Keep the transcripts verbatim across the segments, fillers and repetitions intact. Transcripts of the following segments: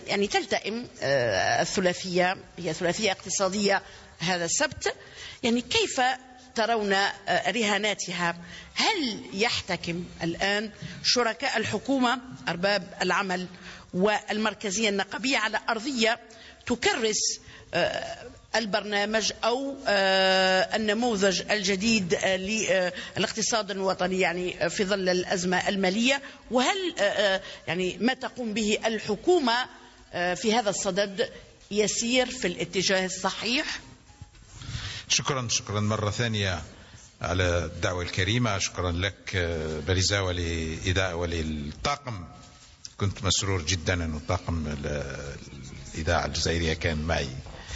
يعني تلتئم الثلاثية، هي ثلاثية اقتصادية هذا السبت، يعني كيف ترون رهاناتها؟ هل يحتكم الآن شركاء الحكومة أرباب العمل والمركزية النقابية على أرضية تكرس البرنامج أو النموذج الجديد للاقتصاد الوطني يعني في ظل الأزمة المالية؟ وهل يعني ما تقوم به الحكومة في هذا الصدد يسير في الاتجاه الصحيح؟ شكرا شكرا مرة ثانية على الدعوة الكريمة. شكرا لك بارزة وللطاقم. كنت مسرور جدا أن طاقم الإذاعة الجزائرية كان معي.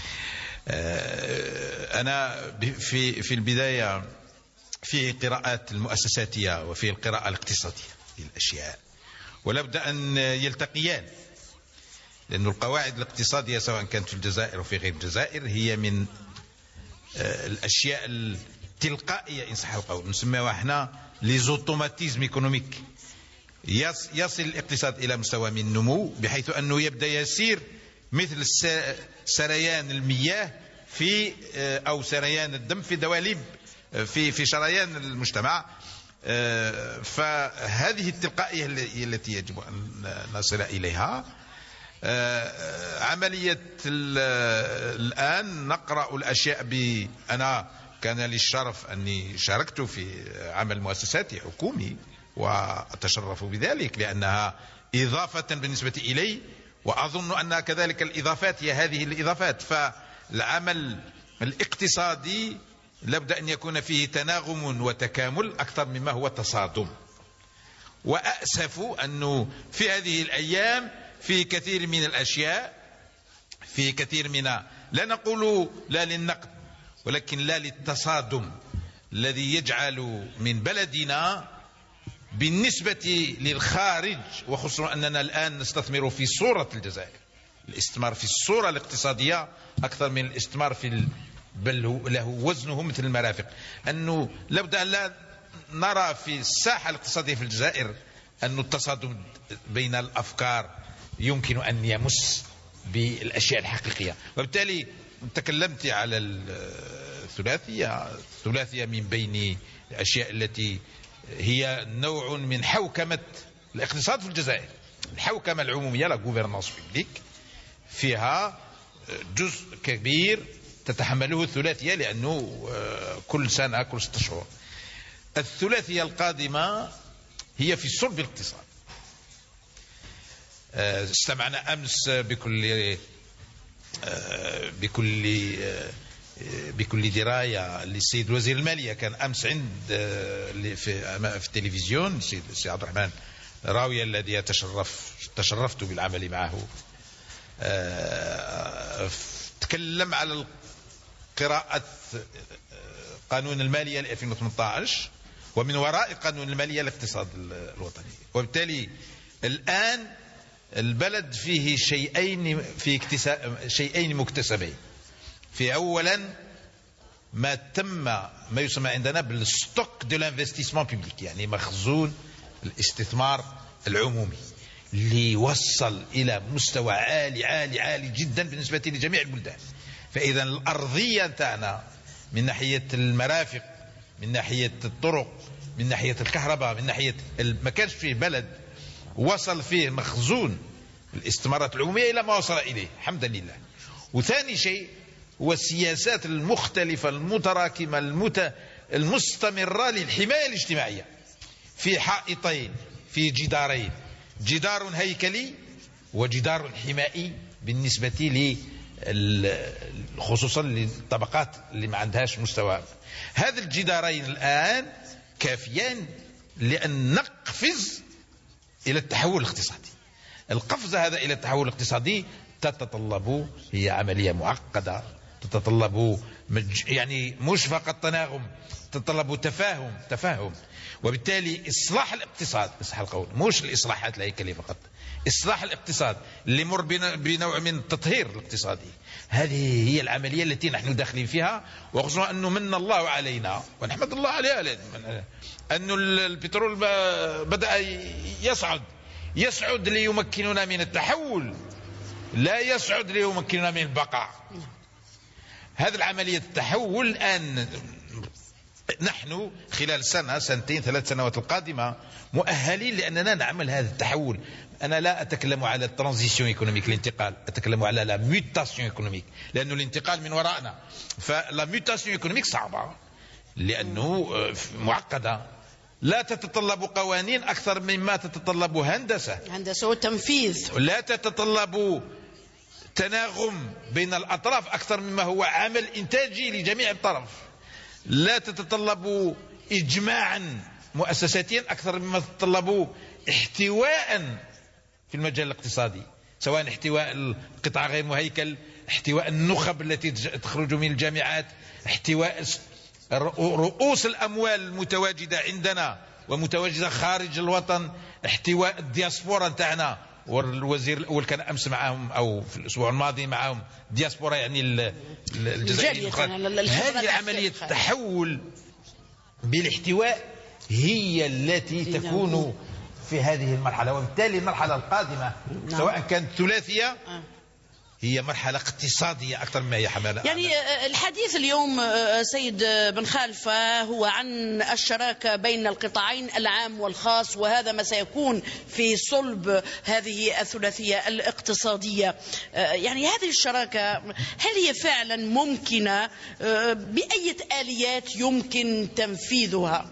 أنا في في البداية في قراءات المؤسساتية وفي القراءة الاقتصادية للأشياء، ولا بد أن يلتقيان، لأن القواعد الاقتصادية سواء كانت في الجزائر أو في غير الجزائر هي من الأشياء التلقائية إن صح القول، نسميها احنا لي زوتوماتيزم ايكونوميك. يصل الاقتصاد إلى مستوى من النمو بحيث أنه يبدأ يسير مثل سريان المياه في أو سريان الدم في دواليب في في شريان المجتمع. فهذه التلقائية التي يجب أن نصل إليها. عملية الآن نقرأ الأشياء. أنا كان لي الشرف أني شاركت في عمل مؤسساتي حكومي وأتشرف بذلك لأنها إضافة بالنسبة إلي، وأظن أن كذلك الإضافات هي هذه الإضافات. فالعمل الاقتصادي لابد أن يكون فيه تناغم وتكامل أكثر مما هو تصادم. وأسف أنه في هذه الأيام في كثير من الأشياء، في كثير من لا نقول لا للنقد ولكن لا للتصادم الذي يجعل من بلدنا بالنسبة للخارج، وخصوصا أننا الآن نستثمر في صورة الجزائر، الاستثمار في الصورة الاقتصادية أكثر من الاستثمار في ال... بل له وزنه مثل المرافق. أنه لابد أن لا نرى في الساحة الاقتصادية في الجزائر أن التصادم بين الأفكار يمكن أن يمس بالأشياء الحقيقية. وبالتالي تكلمت على الثلاثية الثلاثية من بين الأشياء التي هي نوع من حوكمة الاقتصاد في الجزائر. الحوكمة العمومية لا غوفرنانس بيبليك فيها جزء كبير تتحمله الثلاثية، لأنه كل سنة كل ستة شهور. الثلاثية القادمة هي في صلب الاقتصاد. استمعنا أمس بكل بكل بكل دراية للسيد وزير المالية، كان أمس عند في في التلفزيون السيد عبد الرحمن راوية الذي يتشرف تشرفت بالعمل معه. تكلم على قراءة قانون المالية ل ألفين وثمانية عشر ومن وراء قانون المالية الاقتصاد الوطني. وبالتالي الآن البلد فيه شيئين في اكتساب شيئين مكتسبين. في أولا ما تم ما يسمى عندنا بالستوك دو لانفستيسمون بيبليك، يعني مخزون الاستثمار العمومي اللي وصل إلى مستوى عالي عالي عالي جدا بالنسبة لجميع البلدان. فإذا الأرضية تاعنا من ناحية المرافق، من ناحية الطرق، من ناحية الكهرباء، من ناحية ما كانش فيه بلد وصل فيه مخزون الاستثمارات العمومية إلى ما وصل إليه حمدا لله. وثاني شيء هو السياسات المختلفة المتراكمة المت... المستمرة للحماية الاجتماعية في حائطين، في جدارين، جدار هيكلي وجدار حمائي بالنسبة لي خصوصا للطبقات اللي ما عندهاش مستوى. هذا الجدارين الآن كافيان لأن نقفز إلى التحول الاقتصادي. القفز هذا إلى التحول الاقتصادي تتطلب، هي عملية معقدة، تتطلب مج... يعني مش فقط تناغم، تتطلب تفاهم تفاهم وبالتالي إصلاح الاقتصاد، إصلاح القول مش الإصلاحات الهيكلية فقط، إصلاح الاقتصاد اللي يمر بنوع من التطهير الاقتصادي. هذه هي العملية التي نحن داخلين فيها، وخصوصا أنه من الله علينا ونحمد الله عليها أن البترول بدأ يصعد يصعد ليمكننا من التحول لا يصعد ليمكننا من البقاء. هذه العملية التحول الآن نحن خلال سنة سنتين ثلاث سنوات القادمة مؤهلين لأننا نعمل هذا التحول. أنا لا أتكلم على الترانزيسيون ايكونوميك، الانتقال، أتكلم على لا ميوتاسيون ايكونوميك، لأنه الانتقال من وراءنا. فلا ميوتاسيون ايكونوميك صعبة لأنه معقدة، لا تتطلب قوانين أكثر مما تتطلب هندسة هندسة وتنفيذ، لا تتطلب تناغم بين الأطراف أكثر مما هو عمل إنتاجي لجميع الطرف، لا تتطلب إجماعا مؤسساتيا أكثر مما تتطلب احتواء في المجال الاقتصادي، سواء احتواء القطاع غير مهيكل، احتواء النخب التي تخرج من الجامعات، احتواء رؤوس الأموال المتواجدة عندنا ومتواجدة خارج الوطن، احتواء الدياسبورا نتاعنا. والوزير الأول كان أمس معهم أو في الأسبوع الماضي معهم دياسبورا يعني الجزائريين. هذه عملية التحول بالاحتواء هي التي تكون في هذه المرحلة، وبالتالي المرحلة القادمة سواء كانت ثلاثية هي مرحلة اقتصادية أكثر مما هي حمالة. يعني الحديث اليوم سيد بن خالفة هو عن الشراكة بين القطاعين العام والخاص، وهذا ما سيكون في صلب هذه الثلاثية الاقتصادية. يعني هذه الشراكة هل هي فعلا ممكنة؟ بأية آليات يمكن تنفيذها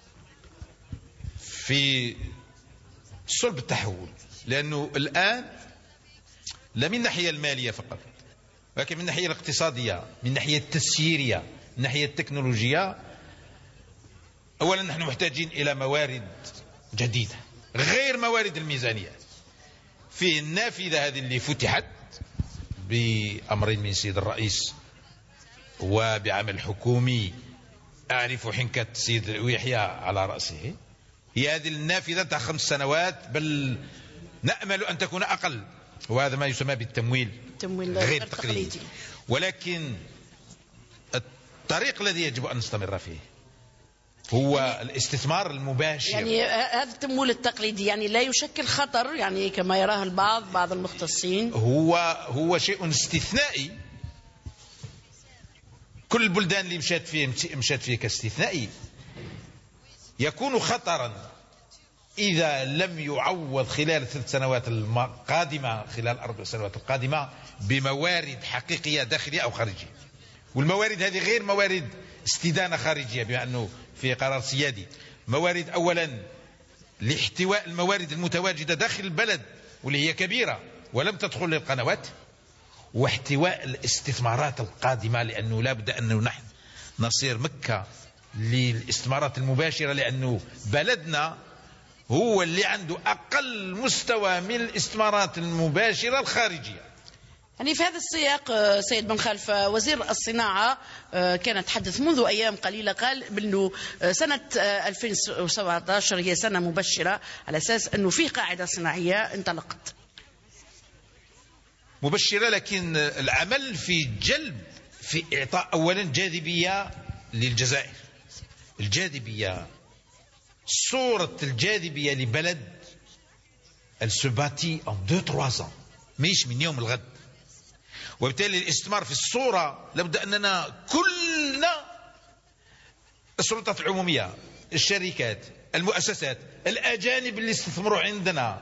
في صلب التحول؟ لأنه الآن لا من الناحية المالية فقط، ولكن من الناحية الاقتصادية، من الناحية التسييرية، من الناحية التكنولوجية. أولا نحن محتاجين إلى موارد جديدة غير موارد الميزانية. في النافذة هذه اللي فتحت بأمر من سيد الرئيس وبعمل حكومي أعرف حنكة سيد ويحيى على رأسه، هي هذه النافذة تاع خمس سنوات، بل نأمل أن تكون أقل، وهذا ما يسمى بالتمويل التمويل غير تقليدي. ولكن الطريق الذي يجب أن نستمر فيه هو يعني الاستثمار المباشر. يعني هذا التمويل التقليدي يعني لا يشكل خطر يعني كما يراه البعض بعض المختصين؟ هو هو شيء استثنائي. كل البلدان اللي مشات فيه مشات فيه كاستثنائي. يكون خطرا إذا لم يعوض خلال الثلاث سنوات القادمة، خلال الأربع سنوات القادمة، بموارد حقيقية داخلية أو خارجية. والموارد هذه غير موارد استدانة خارجية بما أنه في قرار سيادي، موارد أولا لاحتواء الموارد المتواجدة داخل البلد واللي هي كبيرة ولم تدخل للقنوات، واحتواء الاستثمارات القادمة، لأنه لا بد أنه نحن نصير مكة للاستثمارات المباشرة، لأنه بلدنا هو اللي عنده أقل مستوى من الاستثمارات المباشرة الخارجية. يعني في هذا السياق سيد بن خالفة وزير الصناعة كان يتحدث منذ أيام قليلة، قال بأنه سنة ألفين وسبعة عشر هي سنة مبشرة على أساس أنه في قاعدة صناعية انطلقت. مبشرة، لكن العمل في جلب، في إعطاء أولا جاذبية للجزائر. الجاذبية، صورة الجاذبية لبلد السباتي en deux trois ans، مش من يوم الغد. وبالتالي الاستثمار في الصورة لابد أننا كلنا، السلطات العمومية، الشركات، المؤسسات، الأجانب اللي استثمروا عندنا،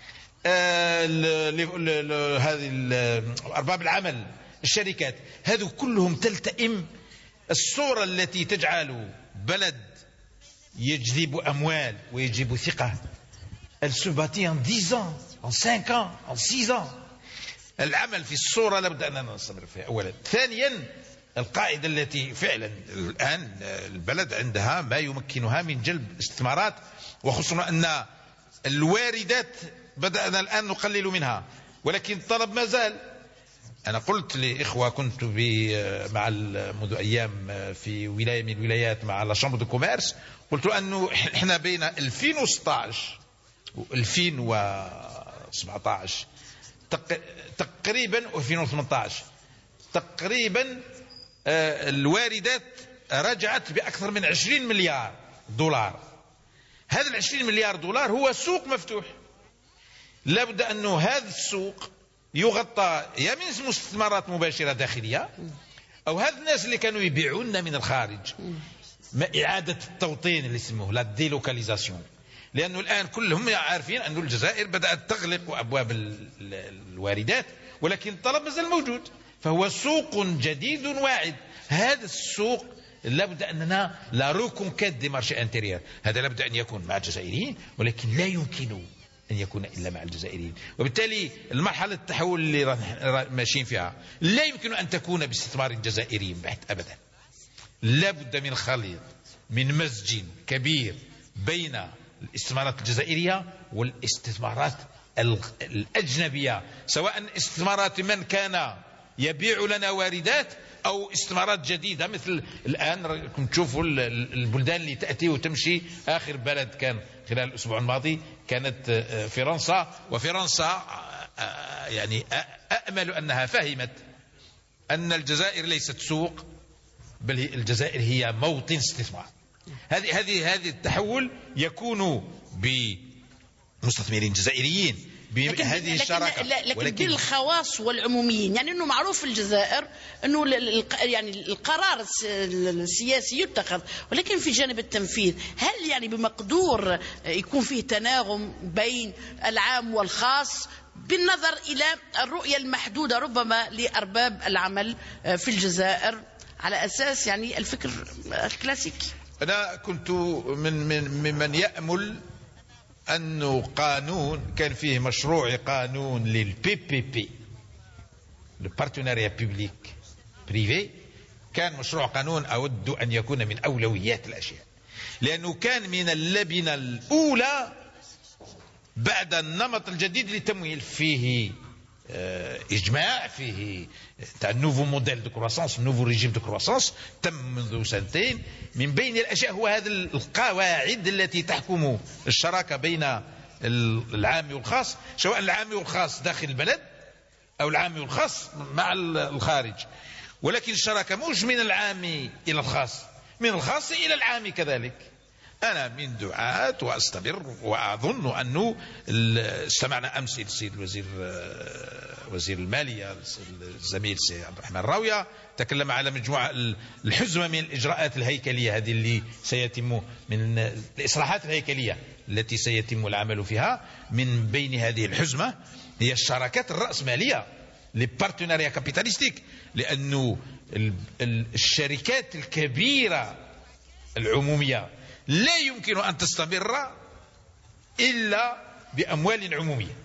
هذه أرباب العمل، الشركات، هذو كلهم تلتئم الصورة التي تجعل بلد يجذب أموال ويجذب ثقة. السباتي en dix ans en cinq ans en six ans. العمل في الصورة لابد أننا نستمر فيها أولا. ثانيا القاعدة التي فعلا الآن البلد عندها ما يمكنها من جلب استثمارات، وخصوصا أن الواردات بدأنا الآن نقلل منها، ولكن الطلب ما زال. أنا قلت لإخوة كنت مع منذ أيام في ولاية من الولايات مع لا شامبر دو كوميرس، قلت أنه إحنا بين ألفين وستة عشر و ألفين وسبعة عشر تقريبا و ألفين وثمانية عشر تقريبا الواردات رجعت بأكثر من عشرين مليار دولار. هذا العشرين مليار دولار هو سوق مفتوح، لابد أنه هذا السوق يغطى يا من استثمارات مباشرة داخلية، أو هذا الناس اللي كانوا يبيعون من الخارج، ما إعادة التوطين اللي يسموه لا ديلوكاليزاسيون. لأنه الآن كلهم عارفين أن الجزائر بدأت تغلق أبواب الواردات، ولكن الطلب مازال موجود، فهو سوق جديد واعد. هذا السوق لابد أننا لا روكونكيت دي مارشي انتيريور، هذا لابد أن يكون مع الجزائريين، ولكن لا يمكن أن يكون إلا مع الجزائريين. وبالتالي المرحلة التحول اللي ماشيين فيها لا يمكن أن تكون باستثمار جزائري بحت أبدا. لابد من خليط، من مزج كبير بين الاستثمارات الجزائرية والاستثمارات الأجنبية، سواء استثمارات من كان يبيع لنا واردات أو استثمارات جديدة. مثل الآن كنت تشوفوا البلدان اللي تأتي وتمشي. آخر بلد كان خلال الأسبوع الماضي كانت فرنسا، وفرنسا يعني أأمل أنها فهمت أن الجزائر ليست سوق، بل الجزائر هي موطن استثمار. هذه هذه هذه التحول يكون بمستثمرين جزائريين بهذه الشراكة، لكن, لكن بالخواص والعموميين. يعني انه معروف في الجزائر انه يعني القرار السياسي يتخذ، ولكن في جانب التنفيذ هل يعني بمقدور يكون فيه تناغم بين العام والخاص بالنظر الى الرؤية المحدودة ربما لأرباب العمل في الجزائر على اساس يعني الفكر الكلاسيكي؟ انا كنت من من ممن يأمل أنه قانون، كان فيه مشروع قانون للبي بي بي، البارتناريا بيبليك بريفي، كان مشروع قانون أود أن يكون من أولويات الأشياء، لأنه كان من اللبنة الأولى بعد النمط الجديد للتمويل. فيه إجماع، فيه نوفو موديل دو كرواسانس، نوفو ريجيم دو كرواسانس تم منذ سنتين. من بين الأشياء هو هذه القواعد التي تحكم الشراكة بين العام والخاص، سواء العام والخاص داخل البلد أو العام والخاص مع الخارج. ولكن الشراكة مش من العام إلى الخاص، من الخاص إلى العام كذلك. أنا من دعاة وأستمر، وأظن أنه استمعنا أمس السيد الوزير وزير المالية الزميل سي عبد الرحمن راوية تكلم على مجموعة الحزمة من الإجراءات الهيكلية هذه اللي سيتم، من الإصلاحات الهيكلية التي سيتم العمل فيها. من بين هذه الحزمة هي الشراكات الرأسمالية لبارتناريا كابيتاليستيك، لأنه الشركات الكبيرة العمومية لا يمكن أن تستمر إلا بأموال عمومية.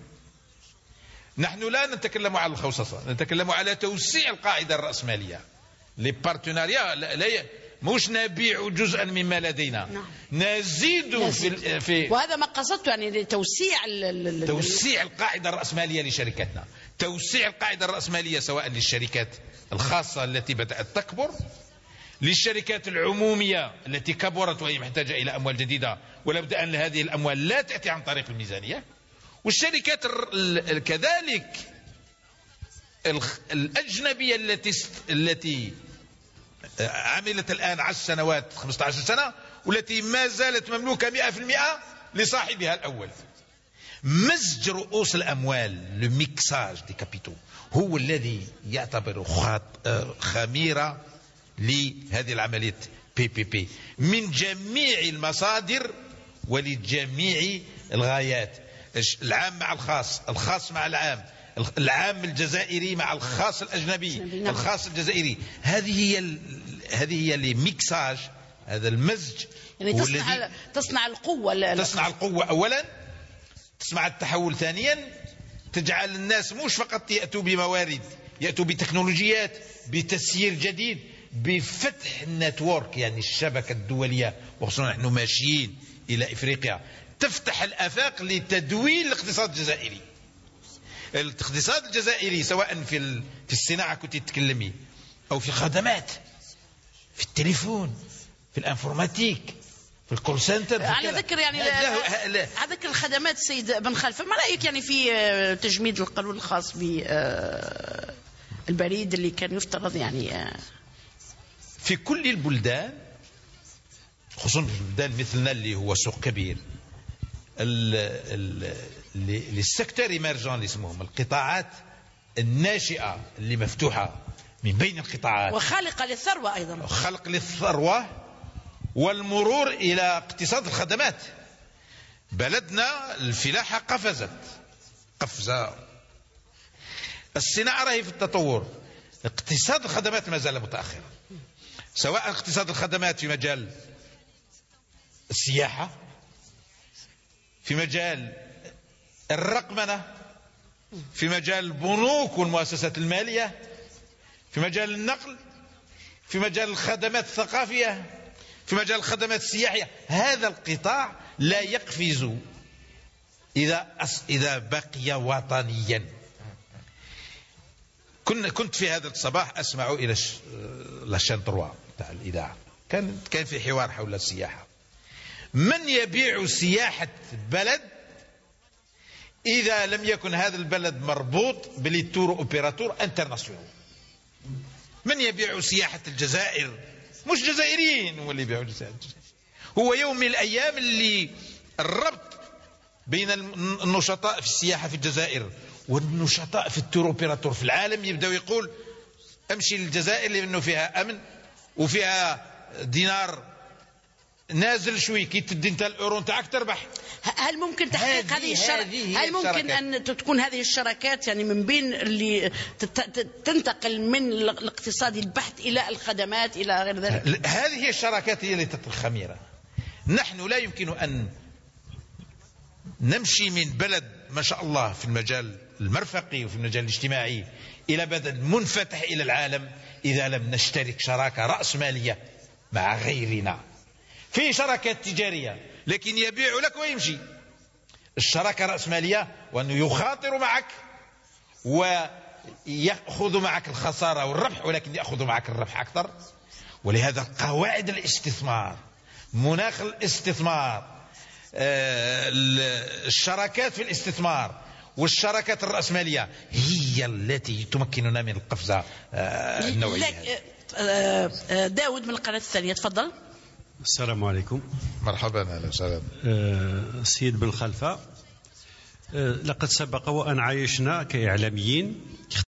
نحن لا نتكلم على الخصوصة، نتكلم على توسيع القاعدة الرأسمالية للبارتناريا. لا, لا مش نبيع جزءا مما لدينا، نعم. نزيد, نزيد. في, في وهذا ما قصدته، يعني توسيع توسيع القاعدة الرأسمالية لشركاتنا، توسيع القاعدة الرأسمالية سواء للشركات الخاصة التي بدأت تكبر، للشركات العمومية التي كبرت وهي محتاجة إلى أموال جديدة، ولا بد أن هذه الأموال لا تأتي عن طريق الميزانية، والشركات كذلك الأجنبية التي التي عملت الآن عشر سنوات خمسة عشر سنة، والتي ما زالت مملوكة مئة في المئة لصاحبها الأول. مزج رؤوس الأموال، الميكساج دي كابيتو، هو الذي يعتبر خميرة لهذه العملية بي بي بي من جميع المصادر ولجميع الغايات. العام مع الخاص، الخاص مع العام، العام الجزائري مع الخاص الأجنبي، الخاص الجزائري. هذه هي هذه هي الميكساج، هذا المزج يعني تصنع تصنع القوة، تصنع القوة أولا، تصنع التحول ثانيا، تجعل الناس مش فقط يأتوا بموارد، يأتوا بتكنولوجيات، بتسيير جديد، بفتح النتورك، يعني الشبكة الدولية، وخصوصا نحن ماشيين إلى إفريقيا، تفتح الآفاق لتدوير الاقتصاد الجزائري. الاقتصاد الجزائري سواء في في الصناعة كنت تتكلمي، أو في الخدمات، في التليفون، في الانفورماتيك، في الكول سنتر، على ذكر يعني على ذكر الخدمات سيد بن خلفة، ما رأيك يعني في تجميد القانون الخاص بالبريد اللي كان يفترض يعني في كل البلدان، خصوصا في البلدان مثلنا اللي هو سوق كبير، للسكتور ايمرجون اللي اسمهم القطاعات الناشئة اللي مفتوحة من بين القطاعات وخالقة للثروة أيضا، خلق للثروة والمرور إلى اقتصاد الخدمات. بلدنا الفلاحة قفزت قفزة، الصناعة راهي في التطور، اقتصاد الخدمات ما زال متأخرا، سواء اقتصاد الخدمات في مجال السياحة، في مجال الرقمنة، في مجال البنوك والمؤسسات المالية، في مجال النقل، في مجال الخدمات الثقافية، في مجال الخدمات السياحية. هذا القطاع لا يقفز إذا إذا بقي وطنيا. كنت في هذا الصباح أسمع إلى لاشين تروا تاع الإذاعة، كان كان في حوار حول السياحة. من يبيع سياحة بلد إذا لم يكن هذا البلد مربوط بالتور أوبيراتور انترناسيونال؟ من يبيع سياحة الجزائر؟ مش جزائريين هو اللي يبيعوا سياحة الجزائر. هو يوم من الأيام اللي الربط بين النشطاء في السياحة في الجزائر والنشطاء في التور أوبيراتور في العالم يبدأوا يقول امشي للجزائر لأنه فيها أمن وفيها دينار نازل شوي، كي تدي انت الاورو نتاعك تربح. هل ممكن تحقيق هذه الشراكات؟ هل ممكن ان تكون هذه الشراكات يعني من بين اللي تنتقل من الاقتصاد البحت الى الخدمات الى غير ذلك؟ هذه الشراكات هي اللي الخميرة. نحن لا يمكن ان نمشي من بلد ما شاء الله في المجال المرفقي وفي المجال الاجتماعي الى بلد منفتح الى العالم اذا لم نشترك شراكة رأسمالية مع غيرنا. في شراكات تجارية لكن يبيع لك ويمشي. الشراكة الرأسمالية وأنه يخاطر معك ويأخذ معك الخسارة والربح، ولكن يأخذ معك الربح أكثر. ولهذا قواعد الاستثمار، مناخ الاستثمار، الشراكات في الاستثمار والشراكات الرأسمالية هي التي تمكننا من القفزة النوعية. داود من القناة الثانية، تفضل. السلام عليكم. مرحبا، اهلا وسهلا. السيد بن خلفة، لقد سبق وأن عايشنا كإعلاميين